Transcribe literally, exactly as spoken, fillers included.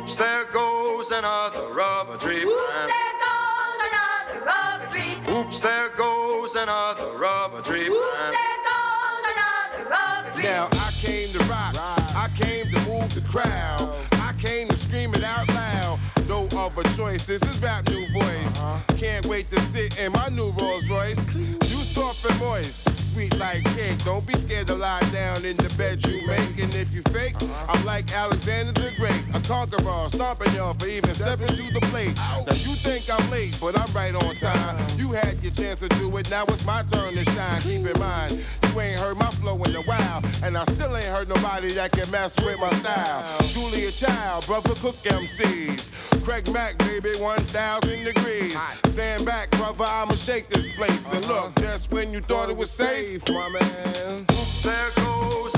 Oops, there goes another rubber tree Oops, plant. there goes another rubber tree plant. Oops, there goes another rubber tree Oops, plant. there goes another rubber tree Now I came to rock, I came to move the crowd, I came to scream it out loud. No other choice, this is rap new voice. Can't wait to sit in my new Rolls Royce. You soft and moist, sweet like cake. Don't be scared to lie down in the bed you make. And if you fake, I'm like Alexander the Great, a conqueror, stomping y'all for even stepping to the plate. Now you think I'm late, but I'm right on time. You had your chance to do it, now it's my turn to shine. Keep in mind, you ain't heard my flow in a while, and I still ain't heard nobody that can mess with my style. Julia Child, brother Cook M Cs. Craig Mack, baby, one thousand degrees. Stand back, brother, I'ma shake this place. And look, just when you thought it was safe, my man. Oops, there goes